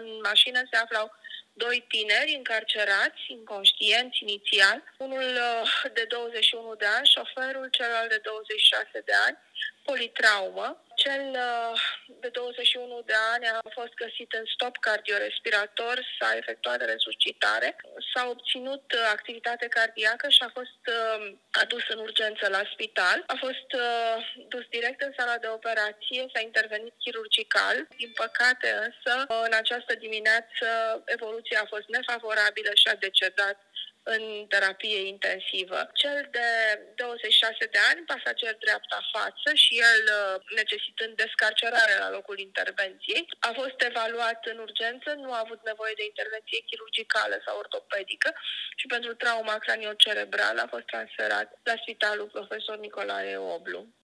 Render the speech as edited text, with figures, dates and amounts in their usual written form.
În mașină se aflau doi tineri încarcerați, inconștienți inițial, unul de 21 de ani, șoferul, celălalt de 26 de ani, politraumă. Cel de 21 de ani a fost găsit în stop cardiorespirator, s-a efectuat resuscitare, s-a obținut activitate cardiacă și a fost adus în urgență la spital. A fost dus direct în sala de operație, s-a intervenit chirurgical. Din păcate însă, în această dimineață, evoluția a fost nefavorabilă și a decedat în terapie intensivă. Cel de 26 de ani, pasager dreapta față și el necesitând descarcerare la locul intervenției, a fost evaluat în urgență, nu a avut nevoie de intervenție chirurgicală sau ortopedică și pentru trauma craniocerebrală a fost transferat la Spitalul Profesor Nicolae Oblu.